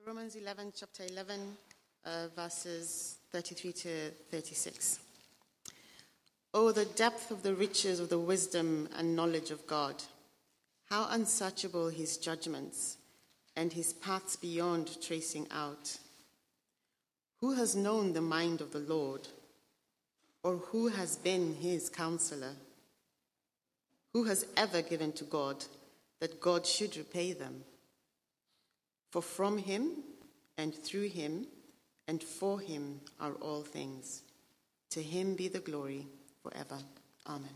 Romans 11, chapter 11, verses 33 to 36. Oh, the depth of the riches of the wisdom and knowledge of God! How unsearchable his judgments, and his paths beyond tracing out. Who has known the mind of the Lord, or who has been his counselor? Who has ever given to God that God should repay them? For from him, and through him, and for him are all things. To him be the glory forever. Amen.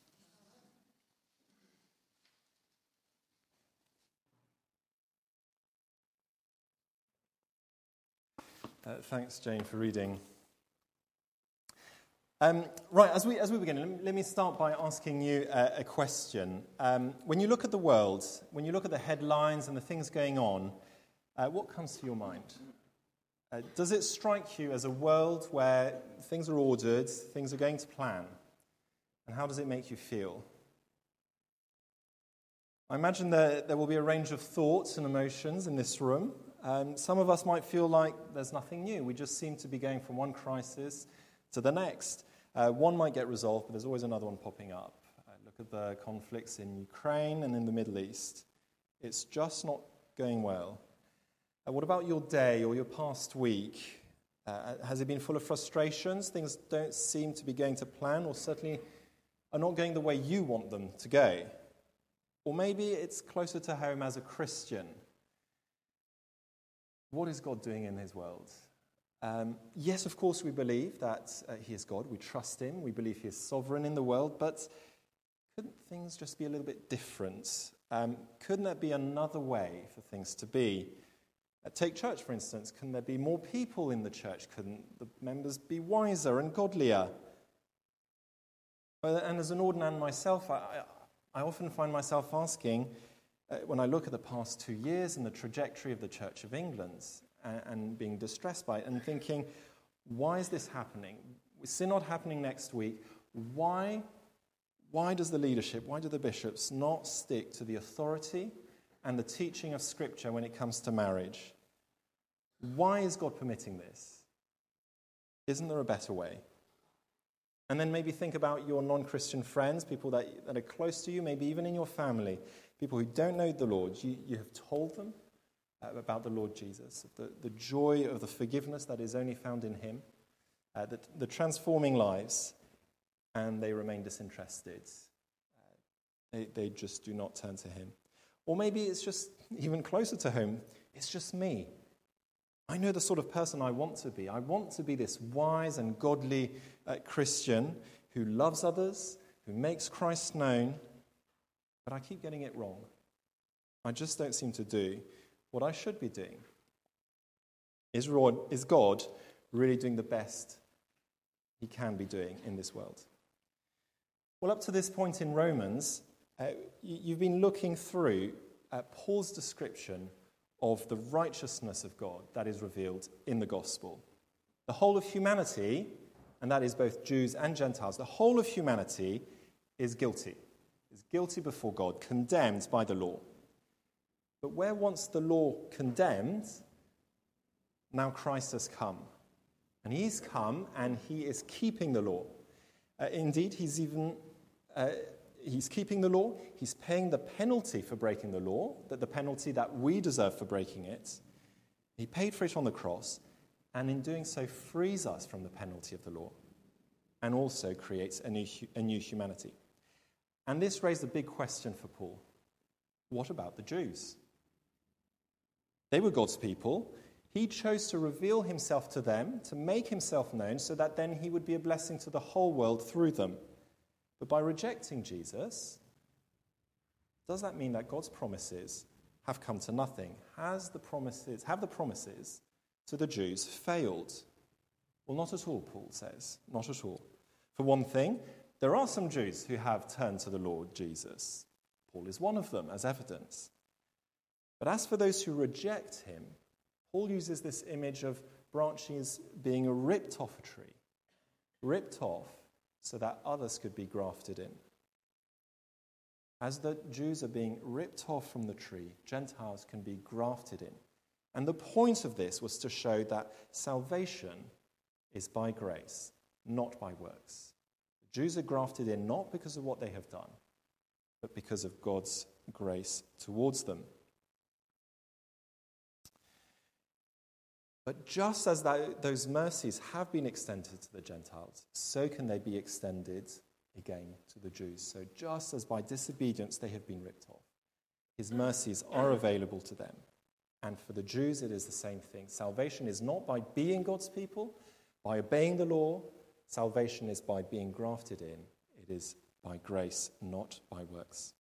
Thanks, Jane, for reading. Right, as we begin, let me start by asking you a question. When you look at the world, when you look at the headlines and the things going on, what comes to your mind? Does it strike you as a world where things are ordered, things are going to plan? And how does it make you feel? I imagine there will be a range of thoughts and emotions in this room. Some of us might feel like there's nothing new. We just seem to be going from one crisis to the next. One might get resolved, but there's always another one popping up. Look at the conflicts in Ukraine and in the Middle East. It's just not going well. What about your day or your past week? Has it been full of frustrations? Things don't seem to be going to plan, or certainly are not going the way you want them to go. Or maybe it's closer to home as a Christian. What is God doing in his world? Yes, of course, we believe that he is God. We trust him. We believe he is sovereign in the world. But couldn't things just be a little bit different? Couldn't there be another way for things to be? Take church, for instance. Can there be more people in the church? Couldn't the members be wiser and godlier? And as an ordinary myself, I often find myself asking, when I look at the past 2 years and the trajectory of the Church of England and being distressed by it and thinking, why is this happening? With Synod happening next week, why does the leadership, why do the bishops not stick to the authority and the teaching of Scripture when it comes to marriage? Why is God permitting this? Isn't there a better way? And then maybe think about your non-Christian friends, people that are close to you, maybe even in your family, people who don't know the Lord. You have told them about the Lord Jesus, the joy of the forgiveness that is only found in him, the transforming lives, and they remain disinterested. They just do not turn to him. Or maybe it's just even closer to home. It's just me. I know the sort of person I want to be. I want to be this wise and godly Christian who loves others, who makes Christ known, but I keep getting it wrong. I just don't seem to do what I should be doing. Is God really doing the best he can be doing in this world? Well, up to this point in Romans, you've been looking through Paul's description of the righteousness of God that is revealed in the gospel. The whole of humanity, and that is both Jews and Gentiles, the whole of humanity is guilty before God, condemned by the law. But where once the law condemned, now Christ has come. And he's come and he is keeping the law. Indeed, he's keeping the law. He's paying the penalty for breaking the law, the penalty that we deserve for breaking it. He paid for it on the cross, and in doing so frees us from the penalty of the law and also creates a new humanity. And this raised a big question for Paul. What about the Jews? They were God's people. He chose to reveal himself to them, to make himself known, so that then he would be a blessing to the whole world through them. But by rejecting Jesus, does that mean that God's promises have come to nothing? Have the promises to the Jews failed? Well, not at all, Paul says. Not at all. For one thing, there are some Jews who have turned to the Lord Jesus. Paul is one of them, as evidence. But as for those who reject him, Paul uses this image of branches being ripped off a tree. Ripped off so that others could be grafted in. As the Jews are being ripped off from the tree, Gentiles can be grafted in And the point of this was to show that salvation is by grace, not by works. The Jews are grafted in not because of what they have done, but because of God's grace towards them. But just as those mercies have been extended to the Gentiles, so can they be extended again to the Jews. So just as by disobedience they have been ripped off, his mercies are available to them. And for the Jews, it is the same thing. Salvation is not by being God's people, by obeying the law. Salvation is by being grafted in. It is by grace, not by works.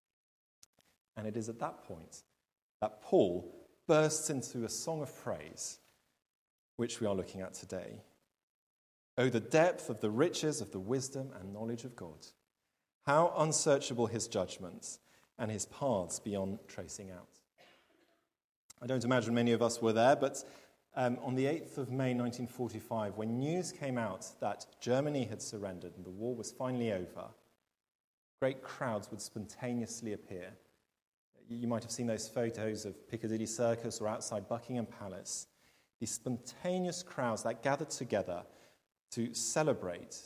And it is at that point that Paul bursts into a song of praise, which we are looking at today. Oh, the depth of the riches of the wisdom and knowledge of God. How unsearchable his judgments and his paths beyond tracing out. I don't imagine many of us were there, but on the 8th of May 1945, when news came out that Germany had surrendered and the war was finally over, great crowds would spontaneously appear. You might have seen those photos of Piccadilly Circus or outside Buckingham Palace. These spontaneous crowds that gathered together to celebrate.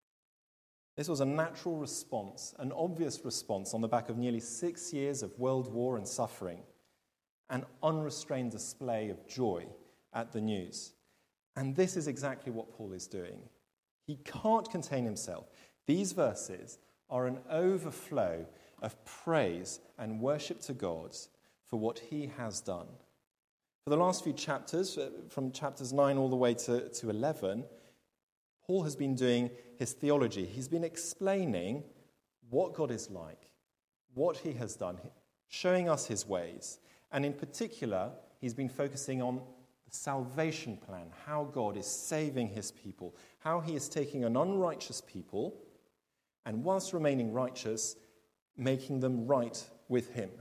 This was a natural response, an obvious response on the back of nearly 6 years of world war and suffering, an unrestrained display of joy at the news. And this is exactly what Paul is doing. He can't contain himself. These verses are an overflow of praise and worship to God for what he has done. For the last few chapters, from chapters 9 all the way to 11, Paul has been doing his theology. He's been explaining what God is like, what he has done, showing us his ways. And in particular, he's been focusing on the salvation plan, how God is saving his people, how he is taking an unrighteous people and whilst remaining righteous, making them right with him.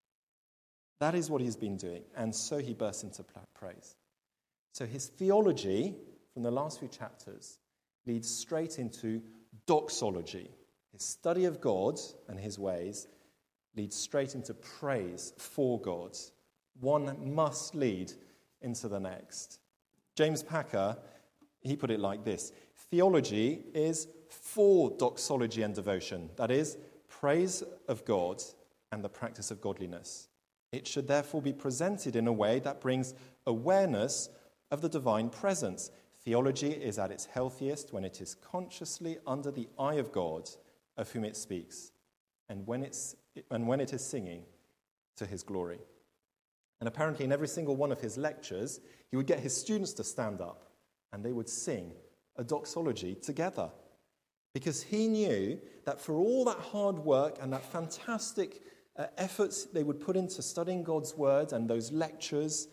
That is what he's been doing, and so he bursts into praise. So his theology from the last few chapters leads straight into doxology. His study of God and his ways leads straight into praise for God. One must lead into the next. James Packer, he put it like this: theology is for doxology and devotion, that is, praise of God and the practice of godliness. It should therefore be presented in a way that brings awareness of the divine presence. Theology is at its healthiest when it is consciously under the eye of God, of whom it speaks, and when it is singing to his glory. And apparently in every single one of his lectures, he would get his students to stand up, and they would sing a doxology together. Because he knew that for all that hard work and that fantastic efforts they would put into studying God's word and those lectures,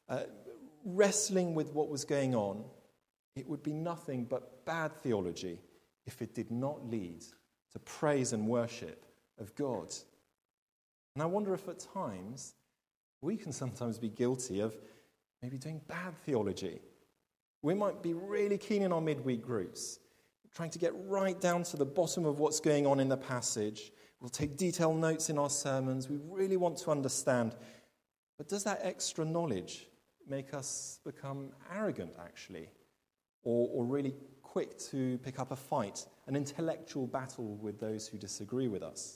wrestling with what was going on, it would be nothing but bad theology if it did not lead to praise and worship of God. And I wonder if at times we can sometimes be guilty of maybe doing bad theology. We might be really keen in our midweek groups, trying to get right down to the bottom of what's going on in the passage. We'll take detailed notes in our sermons. We really want to understand. But does that extra knowledge make us become arrogant, actually? Or really quick to pick up a fight, an intellectual battle with those who disagree with us?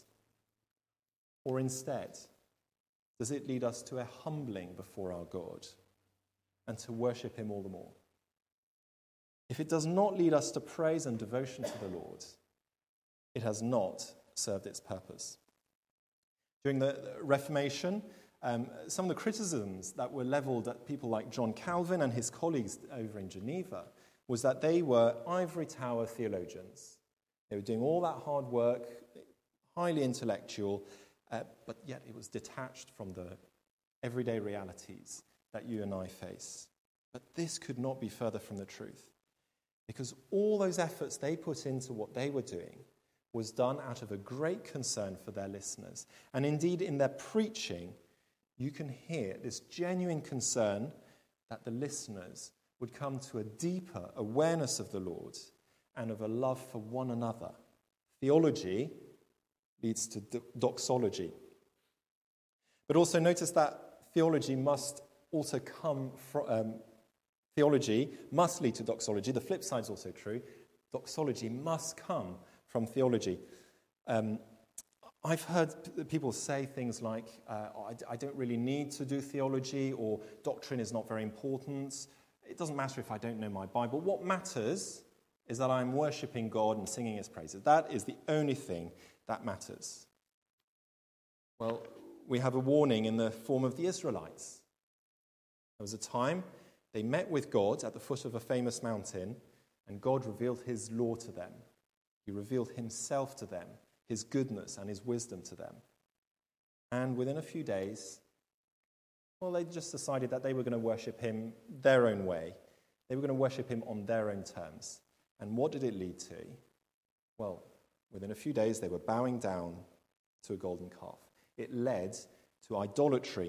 Or instead, does it lead us to a humbling before our God and to worship him all the more? If it does not lead us to praise and devotion to the Lord, it has not served its purpose. During the Reformation, some of the criticisms that were leveled at people like John Calvin and his colleagues over in Geneva was that they were ivory tower theologians. They were doing all that hard work, highly intellectual, but yet it was detached from the everyday realities that you and I face. But this could not be further from the truth, because all those efforts they put into what they were doing was done out of a great concern for their listeners. And indeed, in their preaching, you can hear this genuine concern that the listeners would come to a deeper awareness of the Lord and of a love for one another. Theology leads to doxology. But also notice that theology must also come from theology must lead to doxology. The flip side is also true. Doxology must come from theology. I've heard people say things like, I don't really need to do theology, or doctrine is not very important. It doesn't matter if I don't know my Bible. What matters is that I'm worshipping God and singing his praises. That is the only thing that matters. Well, we have a warning in the form of the Israelites. There was a time they met with God at the foot of a famous mountain, and God revealed his law to them. He revealed himself to them, his goodness and his wisdom to them. And within a few days, well, they just decided that they were going to worship him their own way. They were going to worship him on their own terms. And what did it lead to? Well, within a few days, they were bowing down to a golden calf. It led to idolatry.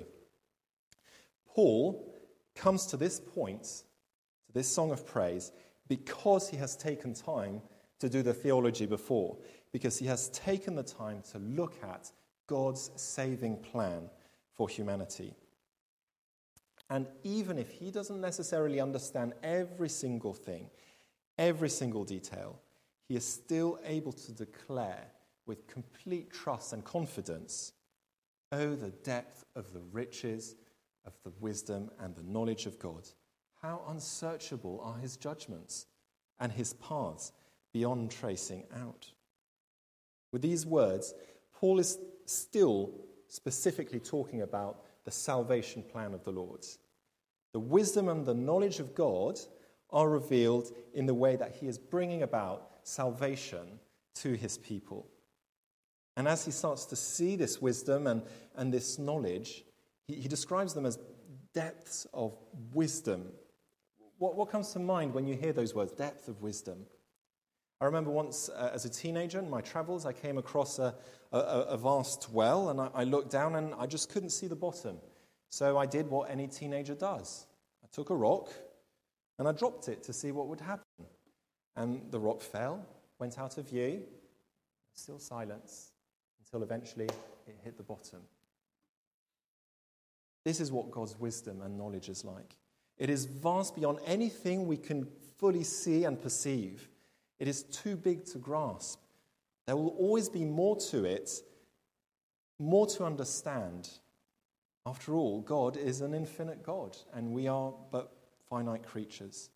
Paul comes to this point, to this song of praise, because he has taken time to do the theology before, because he has taken the time to look at God's saving plan for humanity. And even if he doesn't necessarily understand every single thing, every single detail, he is still able to declare with complete trust and confidence, oh, the depth of the riches of the wisdom and the knowledge of God. How unsearchable are his judgments and his paths beyond tracing out. With these words, Paul is still specifically talking about the salvation plan of the Lord. The wisdom and the knowledge of God are revealed in the way that he is bringing about salvation to his people. And as he starts to see this wisdom and this knowledge, he describes them as depths of wisdom. What comes to mind when you hear those words, depth of wisdom? I remember once as a teenager in my travels, I came across a vast well, and I looked down and I just couldn't see the bottom. So I did what any teenager does. I took a rock and I dropped it to see what would happen. And the rock fell, went out of view, still silence, until eventually it hit the bottom. This is what God's wisdom and knowledge is like. It is vast beyond anything we can fully see and perceive. It is too big to grasp. There will always be more to it, more to understand. After all, God is an infinite God, and we are but finite creatures.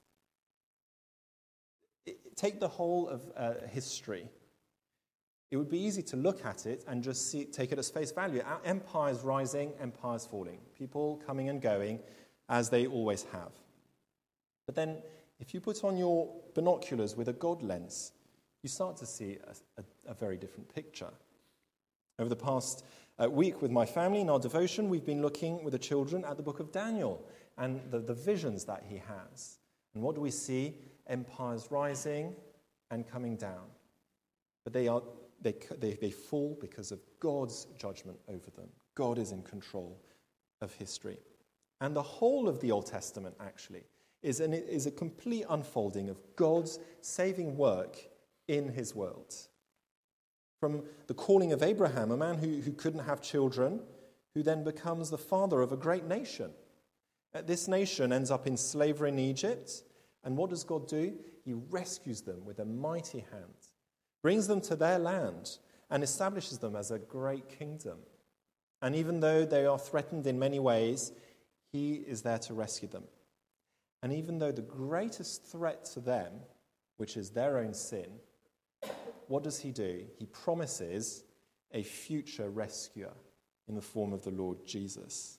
Take the whole of history. It would be easy to look at it and just take it as face value. Empires rising, empires falling. People coming and going, as they always have. But then, if you put on your binoculars with a God lens, you start to see a very different picture. Over the past week with my family in our devotion, we've been looking with the children at the book of Daniel and the visions that he has. And what do we see? Empires rising and coming down. But they fall because of God's judgment over them. God is in control of history. And the whole of the Old Testament, actually, is a complete unfolding of God's saving work in his world. From the calling of Abraham, a man who couldn't have children, who then becomes the father of a great nation. This nation ends up in slavery in Egypt, and what does God do? He rescues them with a mighty hand, brings them to their land, and establishes them as a great kingdom. And even though they are threatened in many ways, he is there to rescue them. And even though the greatest threat to them, which is their own sin, what does he do? He promises a future rescuer in the form of the Lord Jesus.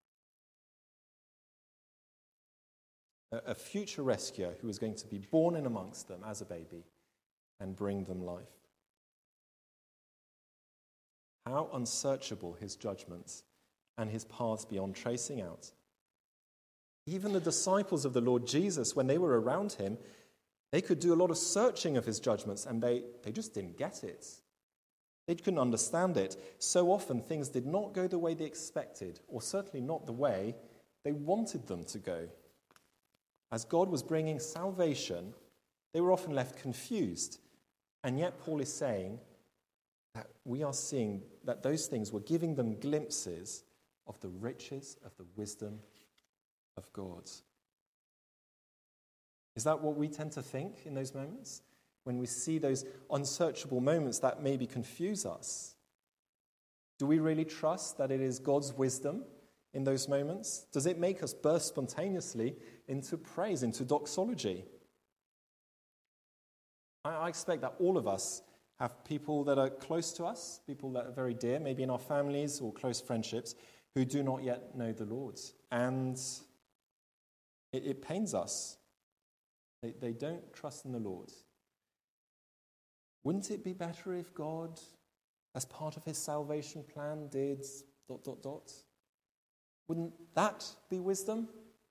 A future rescuer who is going to be born in amongst them as a baby and bring them life. How unsearchable his judgments and his paths beyond tracing out. Even the disciples of the Lord Jesus, when they were around him, they could do a lot of searching of his judgments, and they just didn't get it. They couldn't understand it. So often things did not go the way they expected, or certainly not the way they wanted them to go. As God was bringing salvation, they were often left confused. And yet Paul is saying that we are seeing that those things were giving them glimpses of the riches of the wisdom of God. Is that what we tend to think in those moments? When we see those unsearchable moments that maybe confuse us? Do we really trust that it is God's wisdom in those moments? Does it make us burst spontaneously into praise, into doxology? I expect that all of us have people that are close to us, people that are very dear, maybe in our families or close friendships, who do not yet know the Lord. And it pains us. They don't trust in the Lord. Wouldn't it be better if God, as part of his salvation plan, did ... Wouldn't that be wisdom?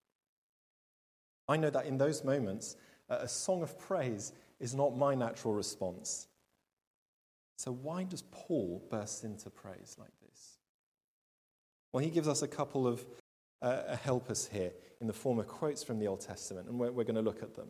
I know that in those moments, a song of praise is not my natural response. So why does Paul burst into praise like this? Well, he gives us a couple of helpers here in the form of quotes from the Old Testament, and we're going to look at them.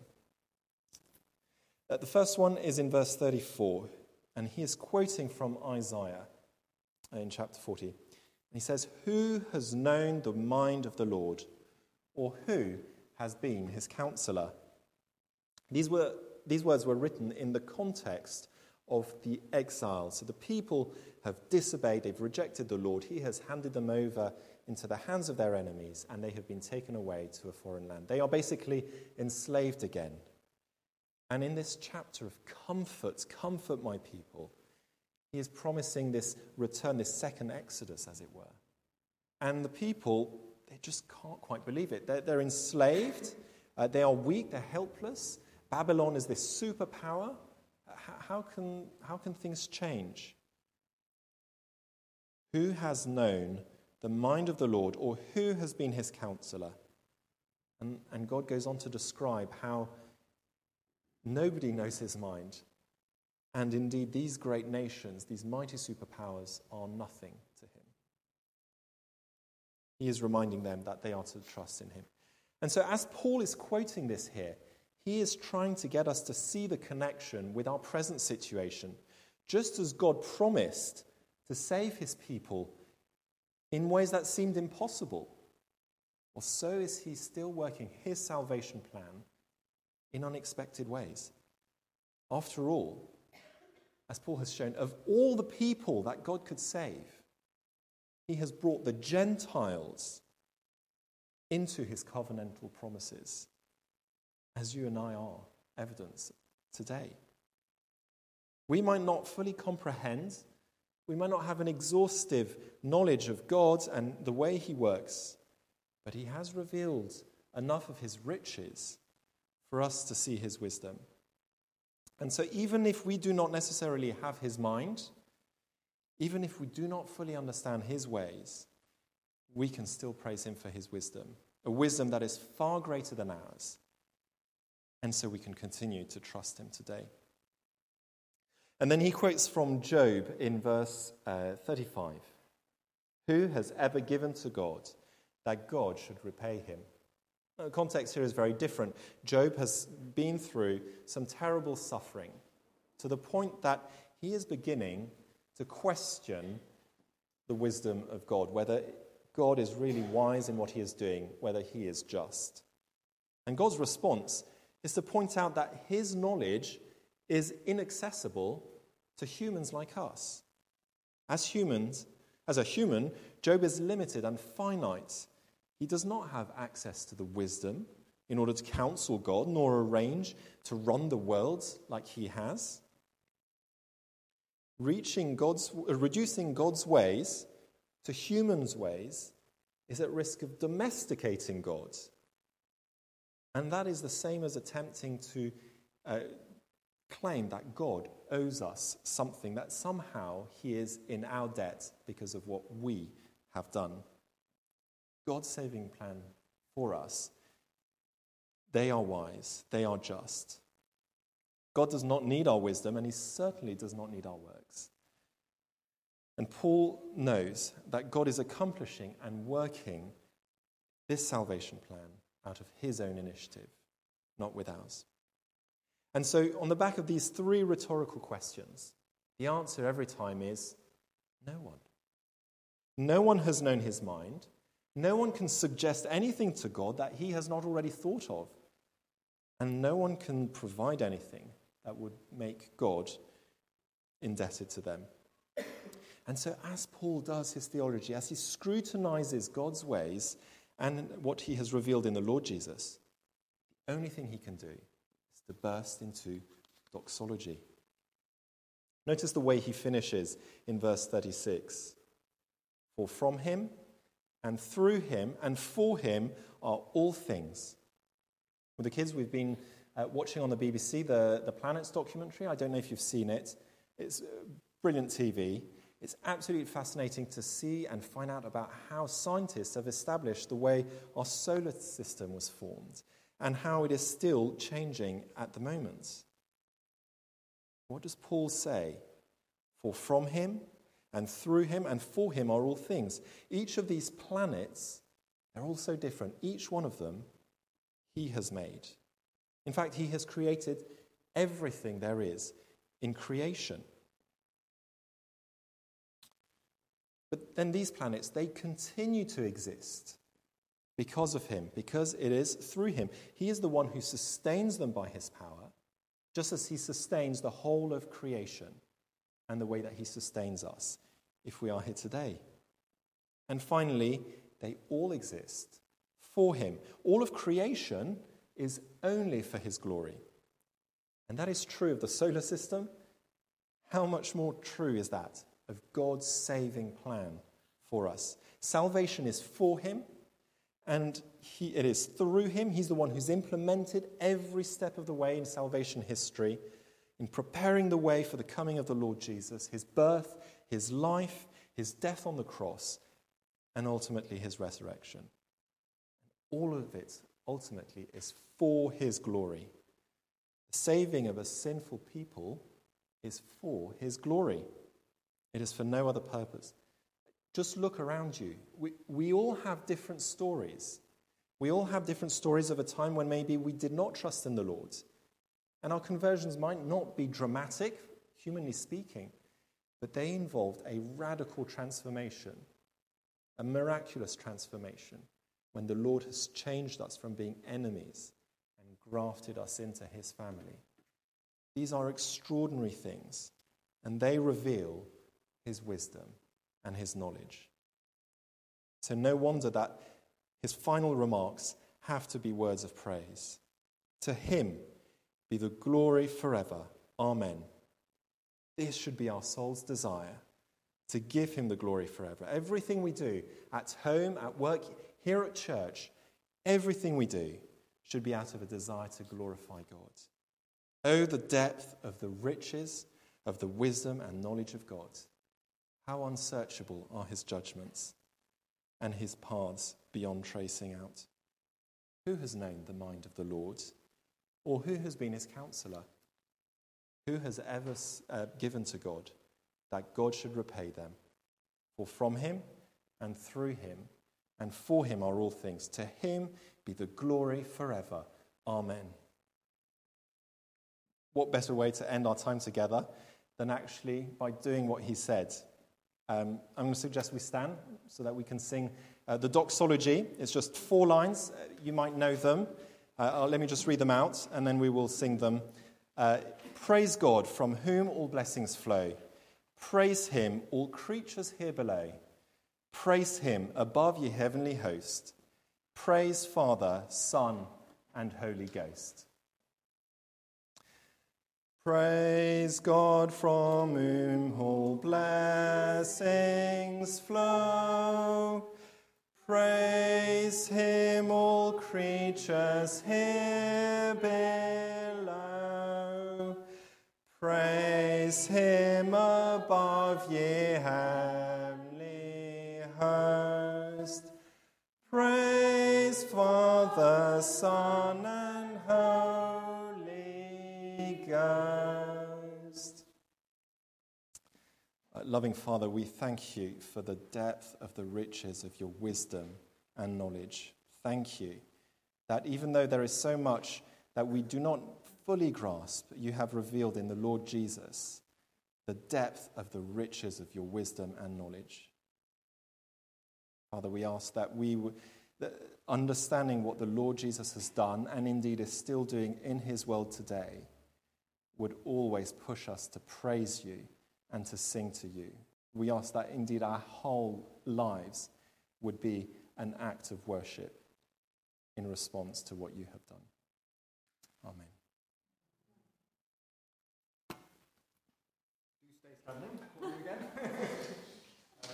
The first one is in verse 34, and he is quoting from Isaiah in chapter 40. And he says, "Who has known the mind of the Lord, or who has been his counselor?" These words were written in the context of the exile. So the people have disobeyed, they've rejected the Lord. He has handed them over into the hands of their enemies, and they have been taken away to a foreign land. They are basically enslaved again. And in this chapter of comfort my people, he is promising this return, this second exodus, as it were. And the people, they just can't quite believe it. They're enslaved, they are weak, they're helpless. Babylon is this superpower. How can things change? Who has known the mind of the Lord, or who has been his counselor? And God goes on to describe how nobody knows his mind. And indeed, these great nations, these mighty superpowers, are nothing to him. He is reminding them that they are to trust in him. And so as Paul is quoting this here, he is trying to get us to see the connection with our present situation. Just as God promised to save his people in ways that seemed impossible, well, so is he still working his salvation plan in unexpected ways. After all, as Paul has shown, of all the people that God could save, he has brought the Gentiles into his covenantal promises, as you and I are evidence today. We might not fully comprehend, we might not have an exhaustive knowledge of God and the way he works, but he has revealed enough of his riches for us to see his wisdom. And so even if we do not necessarily have his mind, even if we do not fully understand his ways, we can still praise him for his wisdom, a wisdom that is far greater than ours. And so we can continue to trust him today. And then he quotes from Job in verse 35. "Who has ever given to God that God should repay him?" The context here is very different. Job has been through some terrible suffering to the point that he is beginning to question the wisdom of God, whether God is really wise in what he is doing, whether he is just. And God's response is to point out that his knowledge is inaccessible to humans like us. As a human, Job is limited and finite. He does not have access to the wisdom in order to counsel God, nor arrange to run the world like he has. Reducing God's ways to humans' ways is at risk of domesticating God. And that is the same as attempting to claim that God owes us something, that somehow he is in our debt because of what we have done. God's saving plan for us, they are wise, they are just. God does not need our wisdom, and he certainly does not need our works. And Paul knows that God is accomplishing and working this salvation plan out of his own initiative, not with ours. And so on the back of these three rhetorical questions, the answer every time is no one. No one has known his mind. No one can suggest anything to God that he has not already thought of. And no one can provide anything that would make God indebted to them. And so as Paul does his theology, as he scrutinizes God's ways and what he has revealed in the Lord Jesus, the only thing he can do is to burst into doxology. Notice the way he finishes in verse 36. For from him and through him and for him are all things. With the kids, we've been watching on the BBC the Planets documentary. I don't know if you've seen it. It's brilliant TV. It's absolutely fascinating to see and find out about how scientists have established the way our solar system was formed and how it is still changing at the moment. What does Paul say? For from him and through him and for him are all things. Each of these planets, they're all so different. Each one of them he has made. In fact, he has created everything there is in creation. But then these planets, they continue to exist because of him, because it is through him. He is the one who sustains them by his power, just as he sustains the whole of creation and the way that he sustains us if we are here today. And finally, they all exist for him. All of creation is only for his glory. And that is true of the solar system. How much more true is that of God's saving plan for us? Salvation is for him, and it is through him. He's the one who's implemented every step of the way in salvation history, in preparing the way for the coming of the Lord Jesus, his birth, his life, his death on the cross, and ultimately his resurrection. All of it ultimately is for his glory. The saving of a sinful people is for his glory. It is for no other purpose. Just look around you. We all have different stories. We all have different stories of a time when maybe we did not trust in the Lord. And our conversions might not be dramatic, humanly speaking, but they involved a radical transformation, a miraculous transformation, when the Lord has changed us from being enemies and grafted us into his family. These are extraordinary things, and they reveal his wisdom and his knowledge. So no wonder that his final remarks have to be words of praise. To him be the glory forever. Amen. This should be our soul's desire, to give him the glory forever. Everything we do, at home, at work, here at church, everything we do should be out of a desire to glorify God. Oh, the depth of the riches of the wisdom and knowledge of God. How unsearchable are his judgments and his paths beyond tracing out. Who has known the mind of the Lord? Or who has been his counselor? Who has ever given to God that God should repay them? For from him and through him and for him are all things. To him be the glory forever. Amen. What better way to end our time together than actually by doing what he said? I'm going to suggest we stand so that we can sing the doxology. It's just 4 lines. You might know them. Let me just read them out, and then we will sing them. Praise God, from whom all blessings flow. Praise him, all creatures here below. Praise him above ye heavenly host. Praise Father, Son, and Holy Ghost. Praise God, from whom all blessings flow. Praise him, all creatures here below. Praise him above ye heavenly host. Praise Father, Son, and Holy Ghost. Loving Father, we thank you for the depth of the riches of your wisdom and knowledge. Thank you that even though there is so much that we do not fully grasp, you have revealed in the Lord Jesus the depth of the riches of your wisdom and knowledge. Father, we ask that that understanding what the Lord Jesus has done and indeed is still doing in his world today would always push us to praise you and to sing to you. We ask that indeed our whole lives would be an act of worship in response to what you have done. Amen. Do stay standing.